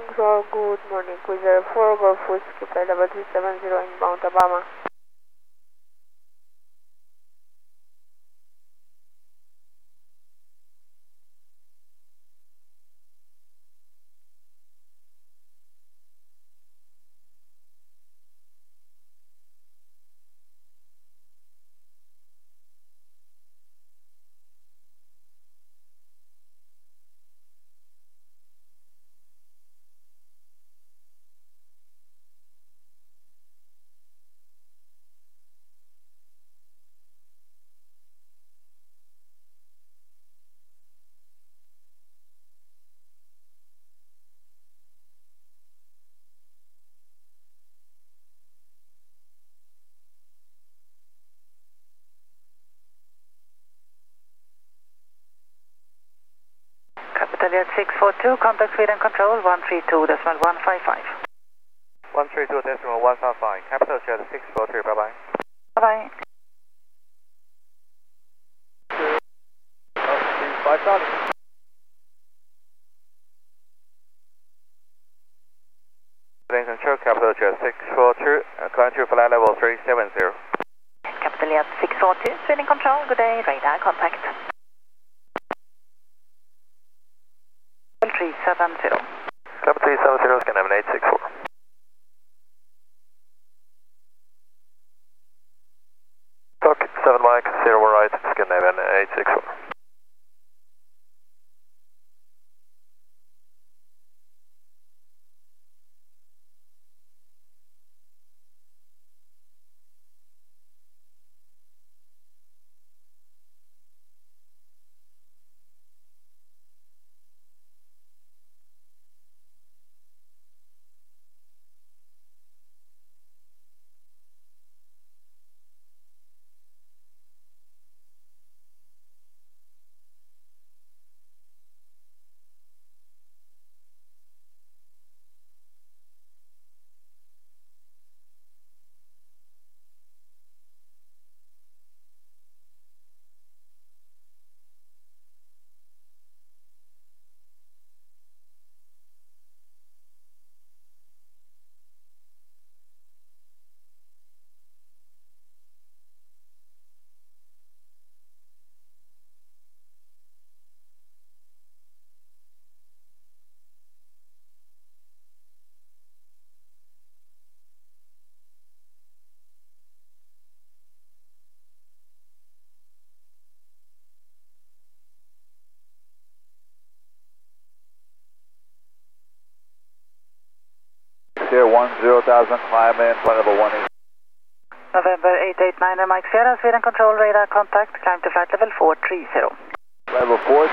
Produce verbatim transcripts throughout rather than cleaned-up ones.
Control, good morning. Cruiser four Golf Whiskey Flight level three seven zero inbound Alabama. Capital six four two, contact Sweden Control one three two decimal one five five. one three two decimal one five five, Capital Jet six four two, bye bye. Bye bye. five thousand. Control, Capital Jet six four two, uh, climb to flight level three seven zero. Capital Jet six four two, Sweden Control, good day, radar contact. three seven zero. Capital three seven zero, Scandinavian eight six four. Talk seven Mike, zero right, Scandinavian eight six four. Zero one zero thousand, climb in, flight level one eight. November eight eight nine, Mike Sierra, Sweden Control, radar contact, climb to flight level four three zero. Level four.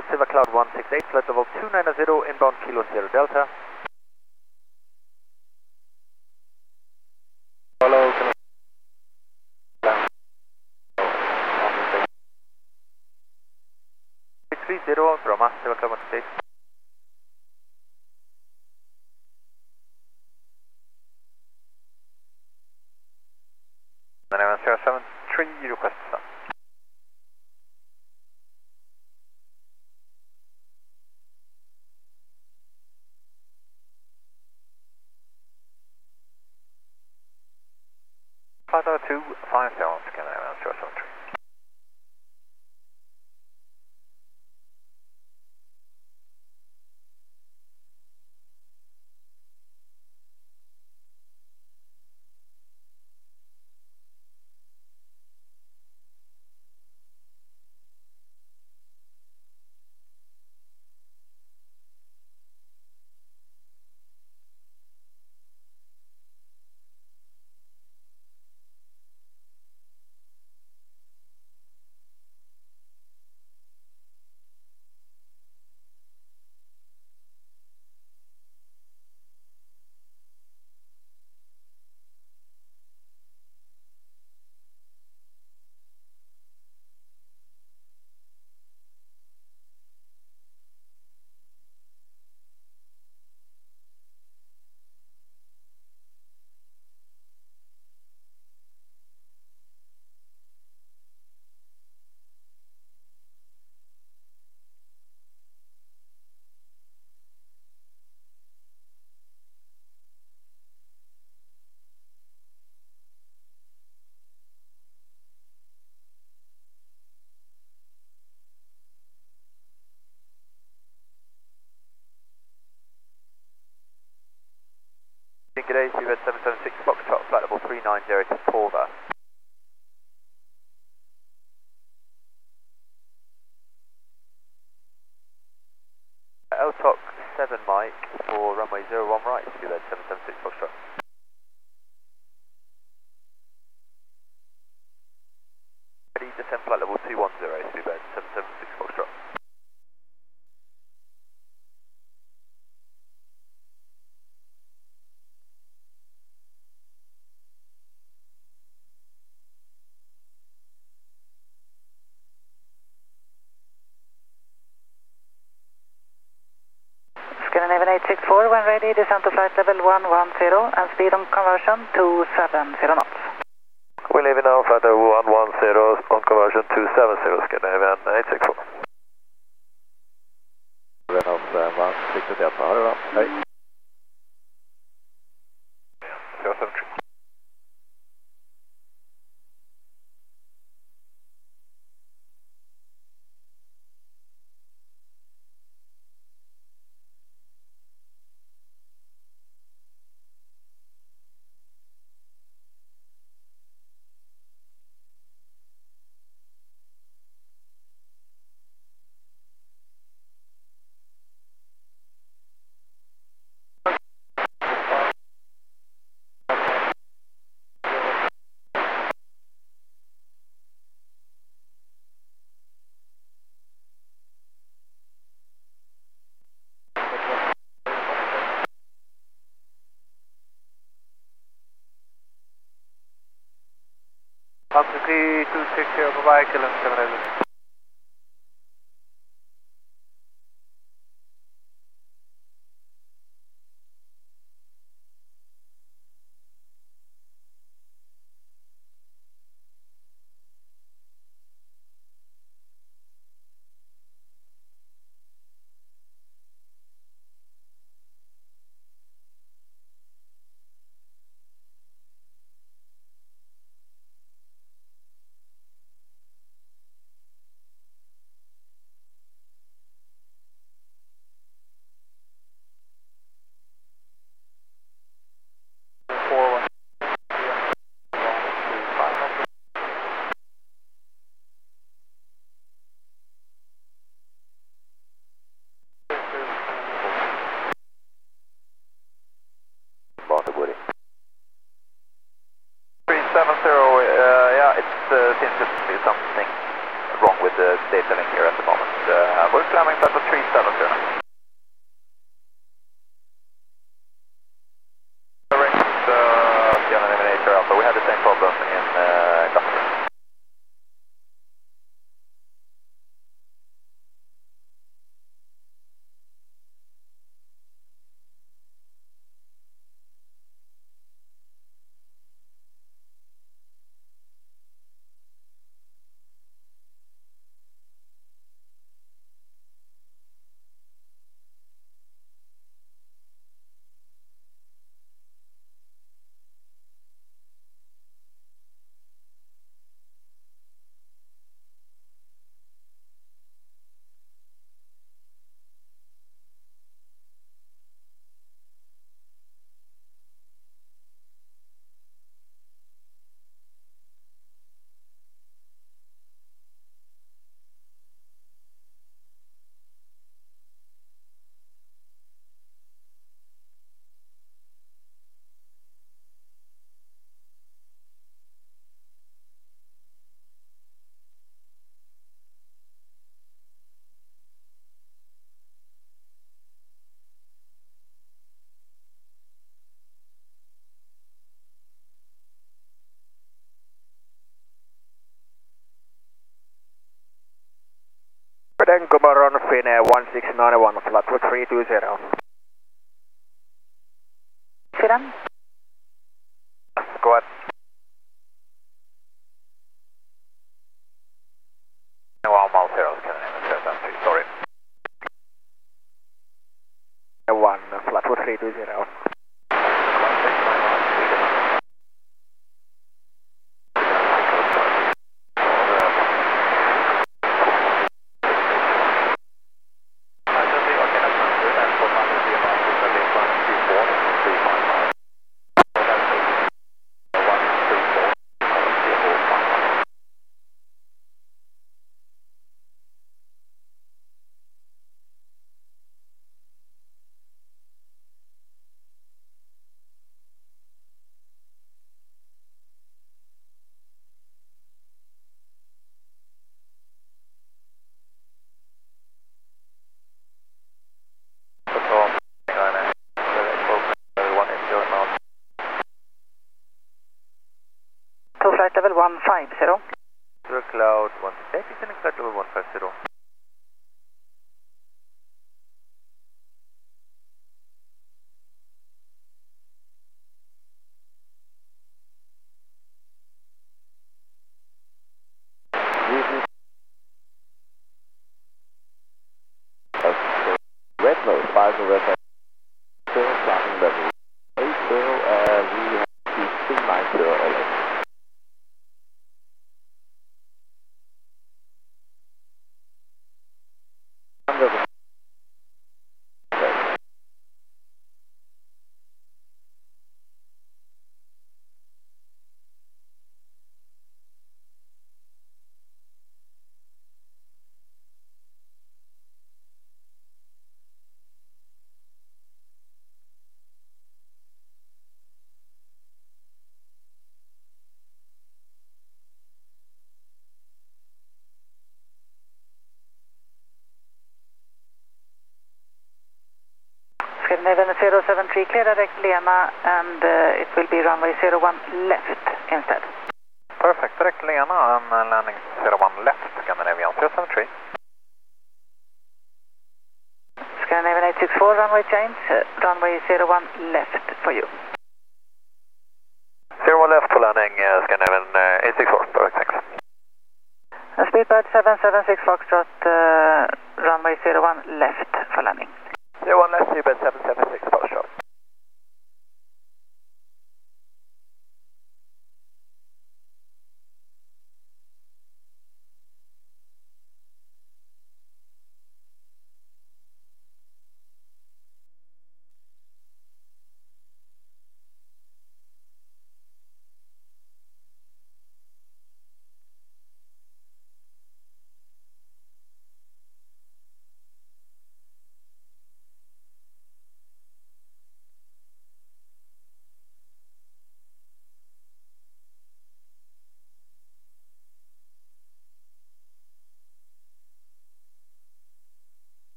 Control, Silver Cloud one six eight, flight level two nine zero, inbound Kilo Sierra Delta. Hello, can three zero, Brahma, Silver Cloud one six eight. nine zero seven three, request stop. five zero two five zero, scan nine zero seven three. Good day, Seabed seven seven six, Foxtrot, flight level three nine zero to Porver. L T O C seven Mike for runway zero one right, Seabed seven seven six, Foxtrot. Ready, descend flight level two one zero, Seabed seven seven six, Foxtrot. Scandinavian eight six four, when ready, descend to flight level one one zero and speed on conversion two seven zero knots. We're leaving now, flight level one one zero on conversion two seven zero, Scandinavian eight six four. Reynolds uh, one six eight, ha det bra. Hej. zero seven three. Altitude two six zero, bye-bye, Killen seven eight. three seven zero, uh, yeah, it uh, seems to be something wrong with the data link here at the moment. Uh, we're climbing level three seven zero. Correct, uh, Sierra Navigator Alpha. We had the same problem in uh, Gothenburg. Then Gomaron Finnair one six nine one, flat three two zero. Sedan? Go ahead. one mile zero, sorry. one, flat three two zero. To flight level one five zero. Zero cloud one six eight, descending flight level one five zero. Red nose, five November, zero, starting level eight zero, and we have to two nine zero L A. Scandinavian zero seven three, clear direct Lena, and uh, it will be runway zero one left instead. Perfect, direct Lena and uh, landing zero one left, Scandinavian zero seven three. Scandinavian eight six four, runway change, uh, runway zero one left for you. zero one left for landing, uh, Scandinavian uh, eight six four, perfect, thanks. Uh, Speedbird seven seven six Foxtrot, uh, runway zero one left for landing. zero one left, Speedbird seven seven six Foxtrot.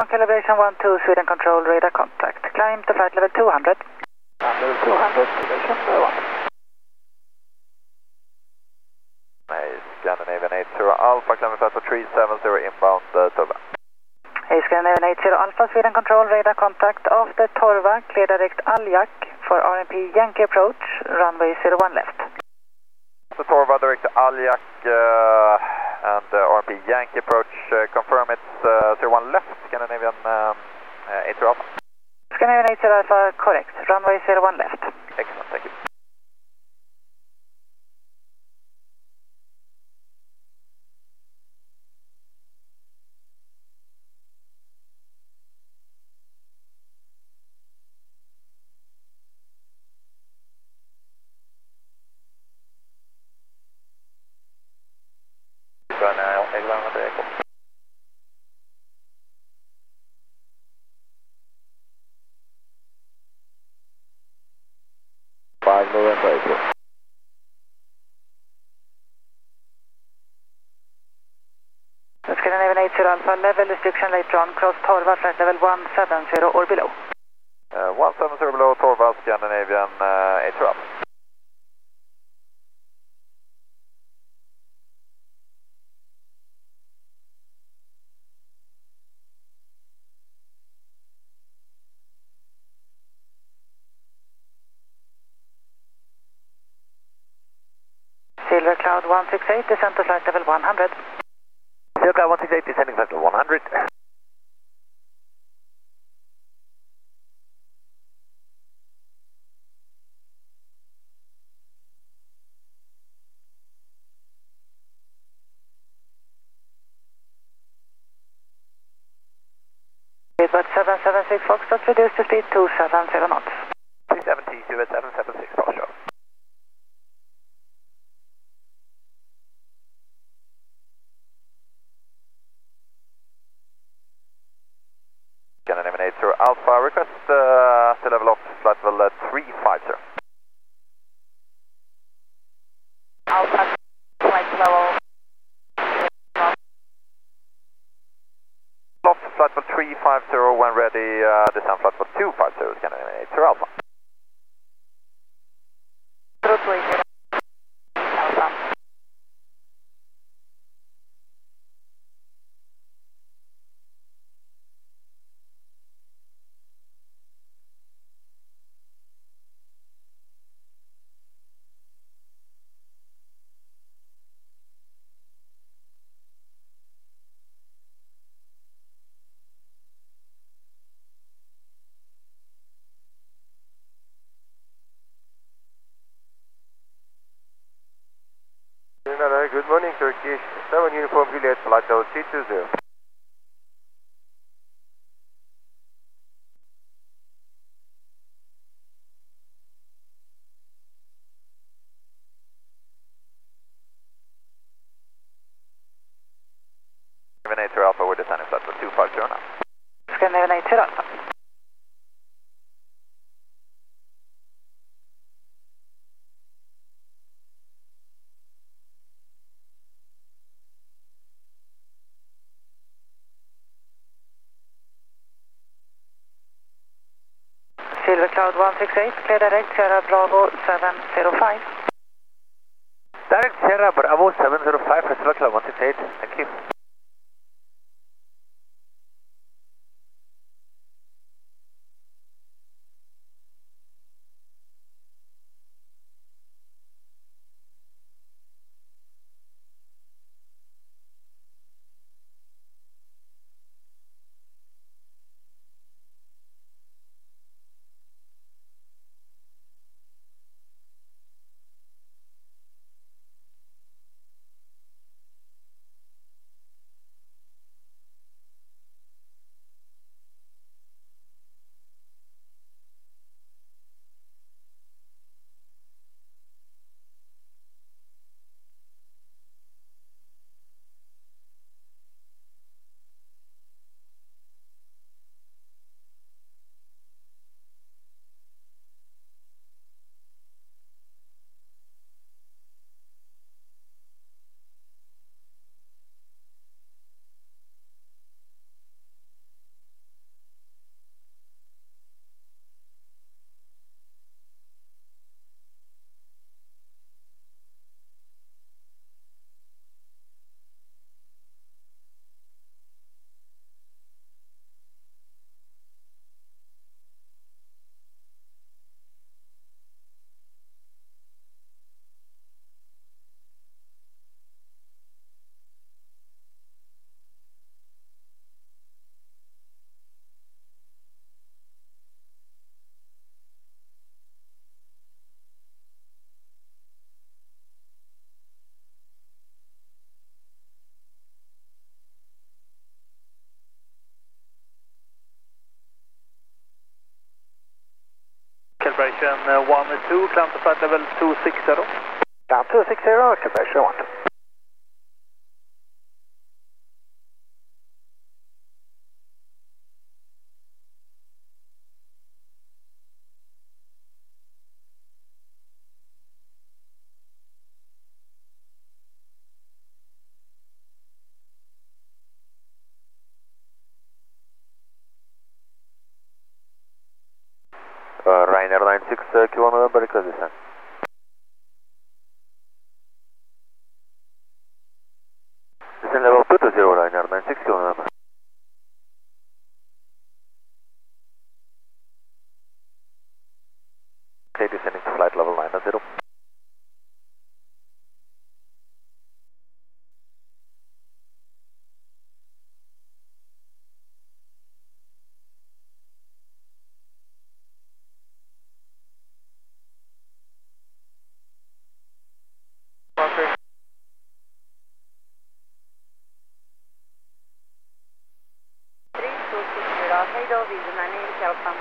Calibration one two, Sweden Control, radar contact. Climb to flight level two hundred. Level two hundred, station one. Scandinavian eight zero Alpha, climbing flight for three seven zero inbound uh, Torva. Hey, Scandinavian eight zero Alpha, Sweden Control, radar contact. After Torva, clear direct Aljak for R M P Yankee approach, runway zero one left. So Torva, direct Aljak uh, and uh, R M P Yankee approach, uh, confirm it's uh, zero one left, Scandinavian um, uh, eight zero Alpha. Scandinavian eight zero Alpha, correct, runway zero one left. Excellent, thank you. five November April. Scandinavian eight zero Alpha, level restriction later on, cross Torva, flight level one seven zero or below. Uh, one seven zero below Torva, Scandinavian uh, eight zero Alpha. Silver Cloud one six eight, descent to flight level one hundred. Silver Cloud one six eight, descending flight level one hundred. But seven seven six Foxtrot, reduce to speed two seven zero knots. three seventy, seven seven six, Foxtrot. Scandinavian eight zero Alpha, request uh, to level off flight level uh, three five zero. Alpha, flight level. Off flight level three five zero when ready, uh, descend flight level two five zero, Scandinavian eight zero Alpha. Alpha. Good morning, Turkish seven Uniform Juliet, flight level three two zero. Scandinavian eight zero Alpha, we're descending flight level two five zero now. Scandinavian eight zero Alpha. Silver Cloud one six eight, clear direct Sierra Bravo seven zero five. Direct Sierra Bravo seven zero five for Silver Cloud one six eight, thank you. uh, one two, climb to flight level two six zero. Down two six zero, pressure one. Uh, Ryanair nine six, uh, Q one November, request descent. Descent level two two zero, Ryanair nine six, Q one November. Okay, descending to flight level nine zero. three two six zero, hej då, Vision nine eight Alpha.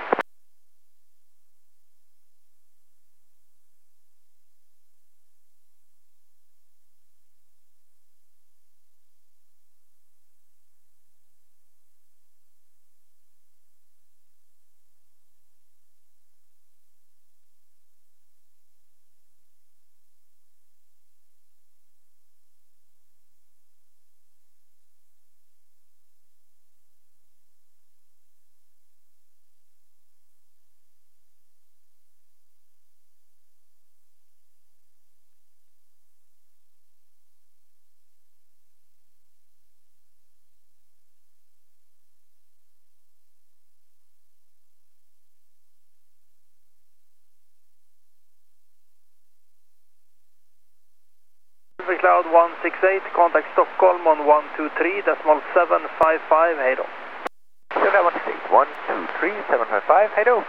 Cloud one six eight, contact Stockholm on one two three, decimal seven five five, hej då. Sugar one six eight, one two three, seven five five, hej då.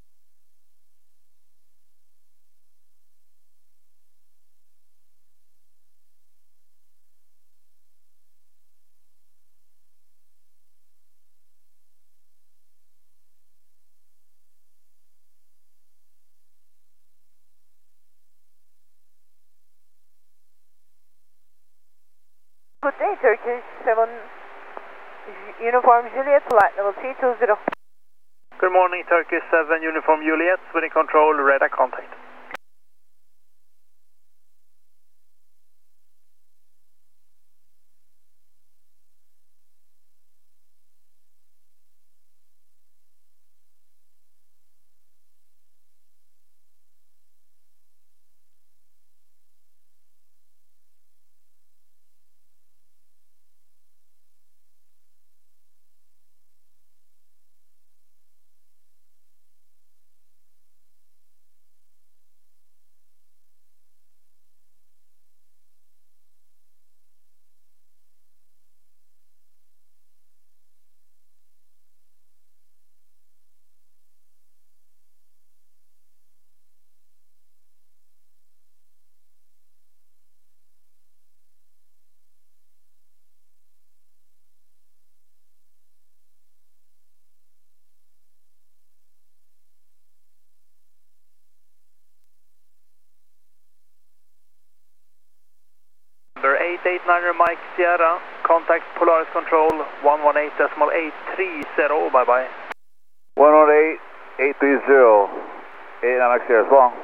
Good day, Turkish seven, Uniform Juliet, flight level three two zero. Good morning, Turkish seven, Uniform Juliet, winning control, radar contact. Number eight eight nine Mike Sierra, contact Polaris Control one one eight decimal eight three zero, bye bye. one one eight, eight three zero, eight nine Mike Sierra, long.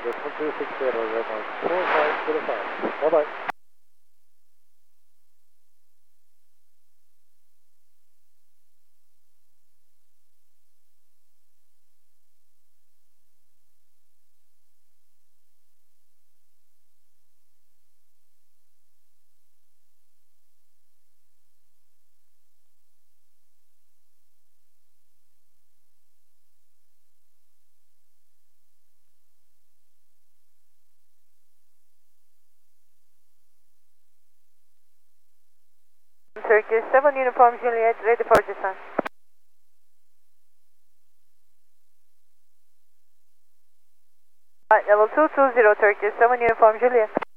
decimal two six zero, runway four five zero five. Bye-bye. Turkish seven Uniform Juliet, ready for descent. Flight level two two zero, Turkish seven Uniform Juliet.